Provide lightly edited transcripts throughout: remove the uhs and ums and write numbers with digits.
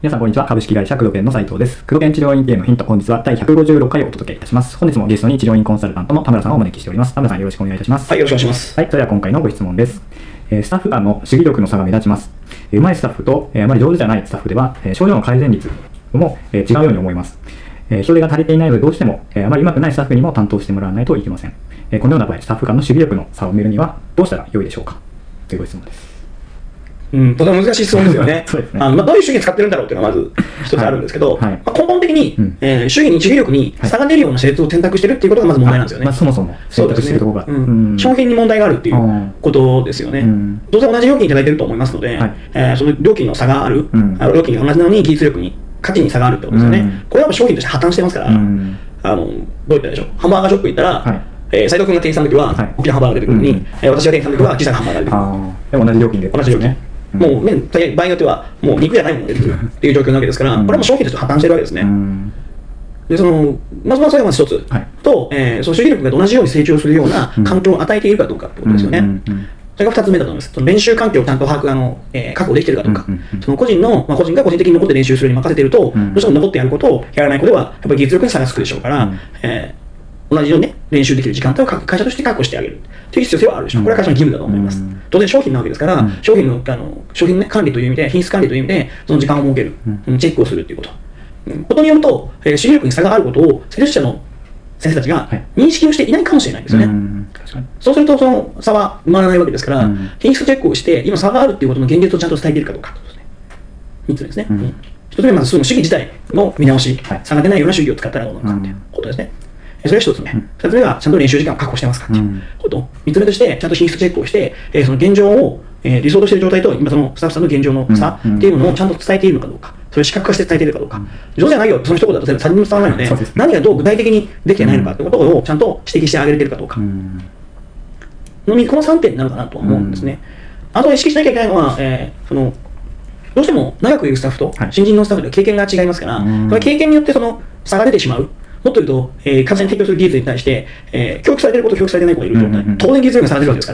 皆さんこんにちは。株式会社クドケンの斉藤です。クドケン治療院系のヒント、本日は第156回をお届けいたします。本日もゲストに治療院コンサルタントの田村さんをお招きしております。田村さんよろしくお願いいたします。 はい、よろしくお願いします。 はい、それでは今回のご質問です。スタッフ間の守備力の差が目立ちます。上手いスタッフとあまり上手じゃないスタッフでは症状の改善率も違うように思います。人手が足りていないのでどうしてもあまり上手くないスタッフにも担当してもらわないといけません。このような場合、スタッフ間の守備力の差を埋めるにはどうしたら良いでしょうかというご質問です。 とても難しい質問ですよね。 そうですね。 どういう主義使ってるんだろうっていうのがまず一つあるんですけど、根本的に、主義に守備力に差が出るような施術を選択してるっていうことがまず問題なんですよね。 そもそも選択してるところが、 商品に問題があるっていうことですよね。どうせ同じ料金いただいてると思いますので、その料金の差がある、料金が同じなのに技術力に価値に差があるってことですよね。これは商品として破綻してますから、どう言ったらいいでしょう。ハンバーガーショップ行ったら、斉藤君が店員さんの時は大きなハンバーガーが出てくるのに、私が店員さんの時は小さなハンバーガーが出てくる。 でも同じ料金で。 同じ料金。もう場合によってはもう肉じゃないものが出てくるっていう状況なわけですから、これはもう商品として破綻してるわけですね。でまずはそれがまず一つと、その主義力が同じように成長するような環境を与えているかどうかってことですよね。それが2つ目だと思います。その練習環境をちゃんと確保できているかどうか、その個人が個人的に残って練習するに任せていると、どうしても残ってやることをやらないことはやっぱり技術力に差がつくでしょうから、同じように練習できる時間帯を会社として確保してあげるという必要性はあるでしょう。これは会社の義務だと思います。当然商品なわけですから、商品の管理という意味で、品質管理という意味で、その時間を設ける、チェックをするということ。ことによると、守備力に差があることを、施術者の先生たちが認識をしていないかもしれないんですよね。そうすると、その差は埋まらないわけですから、品質チェックをして、今差があるということの現実をちゃんと伝えているかどうかということですね。3つですね。1つ目はまずその主義自体の見直し、差が出ないような主義を使ったらどうなのかということですね。それが1つ目。2つ目は、ちゃんと練習時間を確保してますかということ。3つ目として、ちゃんと品質チェックをして、その現状を、理想としている状態と、今そのスタッフさんの現状の差っていうのをちゃんと伝えているのかどうか、それを視覚化して伝えているかどうか。上手じゃないよ、その一言だと全部誰にも伝わらないので、何がどう具体的にできてないのかということをちゃんと指摘してあげれているかどうか。この3点になるかなと思うんですね。あと意識しなきゃいけないのは、どうしても長くいるスタッフと新人のスタッフでは経験が違いますから、その経験によってその差が出てしまう。もっと言うと、会社に提供する技術に対して、教育されていることと教育されていない子がいる状態、当然技術力が差が出るわけですから、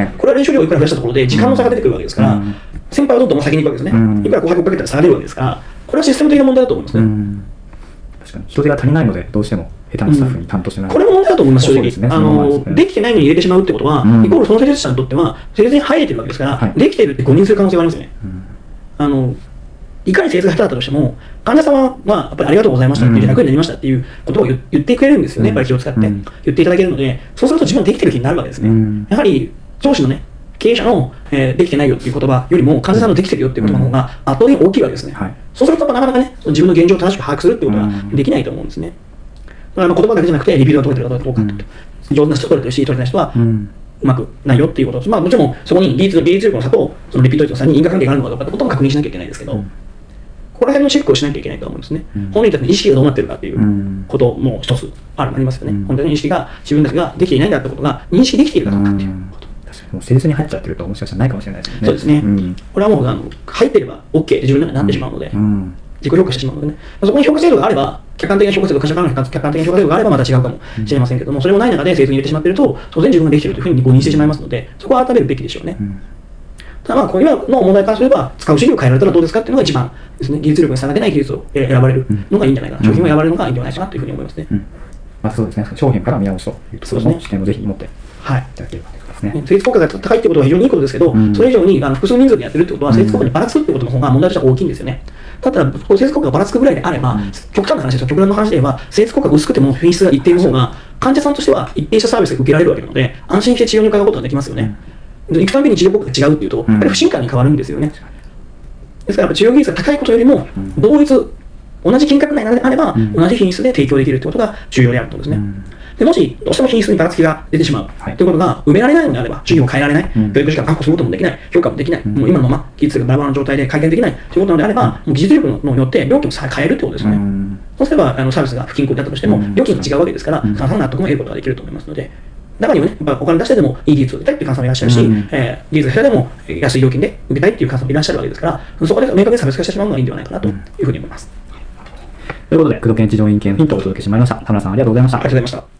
これは練習量をいくら増やしたところで時間の差が出てくるわけですから、先輩はどんどん先に行くわけですね。いくら後輩を追っかけたら差が出るわけですから、これはシステム的な問題だと思いますね。 確かに人手が足りないので、どうしても下手なスタッフに担当してない。 これも問題だと思います、正直。できてないのに入れてしまうってことは、イコールその施術者にとっては、施術に入れてるわけですから、できてるって誤認する可能性がありますよね。いかに施術が下手だったとしても、患者様はやっぱりありがとうございましたっていう、楽になりましたっていうことを言ってくれるんですよね、やっぱり気を使って言っていただけるので、そうすると自分はできてる気になるわけですね。やはり上司のね、経営者のできてないよっていう言葉よりも、患者さんのできてるよっていう言葉の方が圧倒的に大きいわけですね。そうするとなかなかね、自分の現状を正しく把握するっていうことができないと思うんですね。だから言葉だけじゃなくて、リピートが取れてるかどうかっていうと、上手な人取れてるし、取れてない人はうまくないよっていうこと。もちろんそこに技術力の差とそのリピート率の差に因果関係があるのかどうかってことも確認しなきゃいけないですけど、ここら辺のチェックをしなきゃいけないと思うんですね。本人たちの意識がどうなっているかっていうことも一つありますよね。本当に意識が自分たちができていないんだってことが認識できているかどうかっていうこと。 確かに施術に入っちゃってるともしかしたらないかもしれないですよね。 そうですね。これはもう入ってれば OK って自分の中になってしまうので、自己評価してしまうのでね。そこに評価制度があれば、客観的な評価制度、会社からの客観的な評価制度があればまた違うかもしれませんけども、それもない中で施術に入れてしまっていると、当然自分ができているというふうに誤認してしまいますので、そこは改めるべきでしょうね。ただ今の問題からすれば、使う主義を変えられたらどうですかっていうのが一番ですね。技術力に差が出ない技術を選ばれるのがいいんじゃないかな。商品を選ばれるのがいいんじゃないかなというふうに思いますね。 そうですね。商品から見直しというところの視点をぜひ持っていただければということですね。 施術効果が高いってことは非常にいいことですけど、それ以上に複数人数でやってるってことは、施術効果にばらつくってことの方が問題としては大きいんですよね。ただ、施術効果がばらつくぐらいであれば、極端な話ですよ。極端な話で言えば、施術効果が薄くても品質が一定の方が、患者さんとしては一定したサービスが受けられるわけなので、安心して治療に伺うことができますよね。行くたびに治療効果が違うっていうと、やっぱり不信感に変わるんですよね。ですから、治療技術が高いことよりも、同じ金額内であれば、同じ品質で提供できるということが重要であるということですね。でもし、どうしても品質にばらつきが出てしまうということが埋められないのであれば、主義を変えられない、教育時間を確保することもできない、評価もできない、もう今のまま技術がバラバラな状態で改善できないということなのであれば、もう技術力によって料金を変えるということですよね。そうすれば、サービスが不均衡だったとしても、料金が違うわけですから、患者さんの納得も得ることができると思いますので、中にはね、お金出してでもいい技術を受けたいという患者さんもいらっしゃるし、技術が下手でも安い料金で受けたいという患者さんもいらっしゃるわけですから、そこで明確に差別化してしまうのがいいんではないかなというふうに思います。 ということで、工藤研治療院系のヒントをお届けしてまいりました。田村さんありがとうございました。 ありがとうございました。